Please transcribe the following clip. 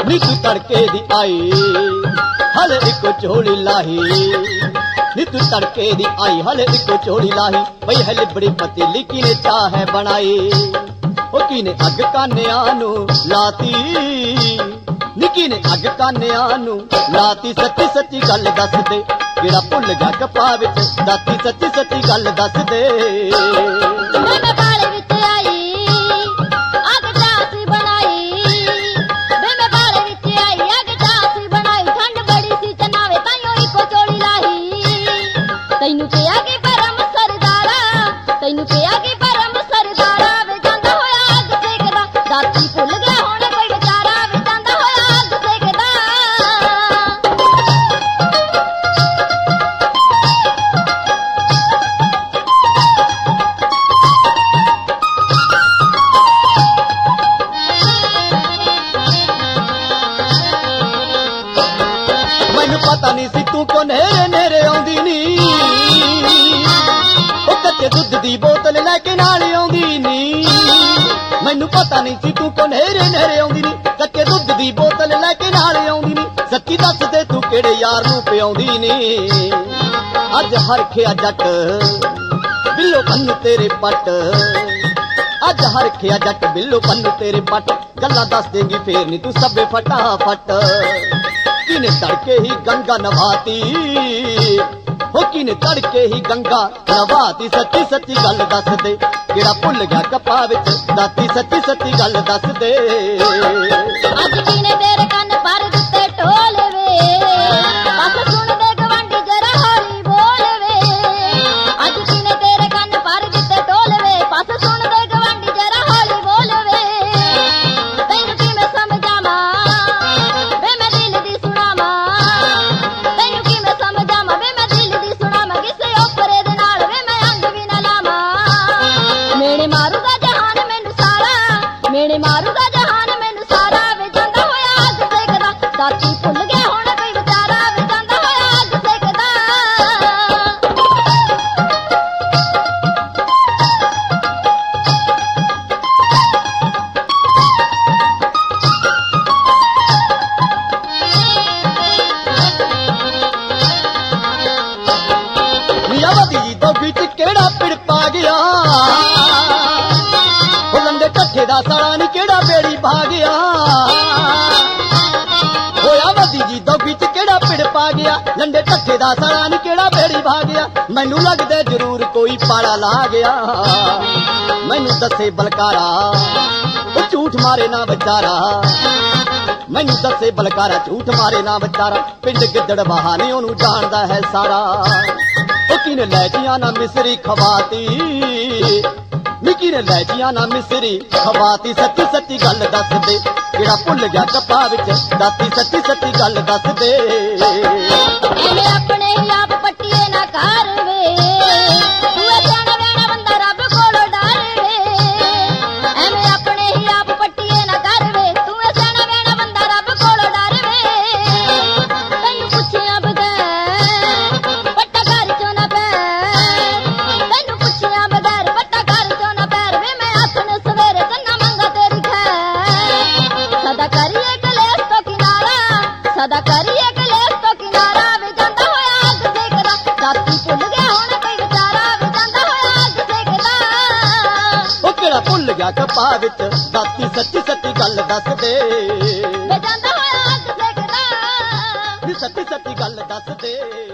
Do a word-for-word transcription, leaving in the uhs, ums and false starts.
नी तू तड़के दी आई हले इको चोली लाही नी तू तड़के दी आई हले इको चोली लाही पई है लिबड़ी पतीली किने चाह बनाई ओ किने अग कानिया नू लाती निकी ने अग कानिया नू लाती सच्ची सच्ची गल दस दे जेड़ा भुल गया कपा विच दाती सच्ची सच्ची गल दस दे मैं बाल विच आई अग चासी बनाई मैं बाल विच आई अग चासी बनाई ठंड बड़ी सी चनावे ताइयों इको चोली लाही तैनू किया कि परम सरदारा तैनू किया कि परम सरदारा वे जांदा होया अग सेकदा दाती भुल गया हुण कोई बेचारा वे जांदा होया अग सेकदा मैनू पता नहीं सी तू को नेरे नेरे आउंदी नी ओ कच्चे दुध दी बोतल लेके नाल आउंदी नी मैनू पता नहीं सी तू को नेरे नेरे आउंदी नी कच्चे दुध दी बोतल लेके नाल आउंदी नी सच्ची दस दे तू केड़े यार नू पियाउंदी नी अज हरखिया जट बिल्लो कन्नू तेरे पट अज हरखिया जट बिल्लो कन्नू तेरे पट गल्ला दस देगी फेर नी तू सबे फटाफट किने तड़के ही गंगा नवाती हो किने तड़के ही गंगा नवाती सच्ची सच्ची गल दस दे जेड़ा भुल गया कपा विच दाती सच्ची सच्ची गल दस दे अज किने तेरे कन्न पर दिते ढोल वे बस सुन दे गवांडी जरा हौली बोल वे अज किने तेरे कन्न पर दिते ढोल वे बस सुन दे गवांडी जरा हौली बोल वे तैनू किवें समझावां वे मैं दिल दी सुणावां तैनू किवें समझावां वे मैं दिल दी सुणावां किसे ओपरे दे नाल वे मैं अंग भी ना लावां मेरे मारूगा जहान मैनू सारा मेरे मारूगा जहान मैनू सारा वे जांदा होया अग सेकदा दाती भुल गया हुण कोई बेचारा वे जांदा होया अग सेकदा नीलावती जी तो बिच केड़ा पिड़ पा गया ओ लंडे कट्ठे दा साला नी केड़ा बेड़ी पा गया होयावती जी तो बिच केड़ा पिड़ पा गया लंडे कट्ठे दा साला नी केड़ा बेड़ी पा गया मैनू लगदे जरूर कोई पाड़ा ला गया मैनू दसे बलकारा ओ झूठ मारे ना बेचारा मैनू दसे बलकारा झूठ मारे ना बेचारा पिंड गिद्दड़ बहाने ओनू जानदा है सारा ओ किने लैजियां ना मिसरी खवाती निकी ने लैजियां ना मिसरी खवाती सच्ची सच्ची गल दस दे जेड़ा भुल गया कपा विच दाती सच्ची सच्ची गल दस दे एने अपने ही आप पट्टिए ना कर वे तू जाना वेना बंदा रब कोलों डर वे एने अपने ही आप पट्टिए ना कर वे तू जाना वेना बंदा रब कोलों डर वे तैनू पुछिया बगैर पट्टा घर चों ना पैर तैनू पुछिया बगैर पट्टा घर चों ना पैर वे मैं आथने सवेरे कन्ना मंगा तेरी खैर सदा करिए कलेस तो किनारा सदा करिए कलेस तो किनारा वे जांदा होया अग सेकदा दाती भुल गया हुण कोई बेचारा वे जांदा होया अग सेकदा ओ केड़ा भुल गया कपा विच दाती सच्ची सच्ची गल दस दे वे जांदा होया अग सेकदा नी सच्ची सच्ची गल दस दे।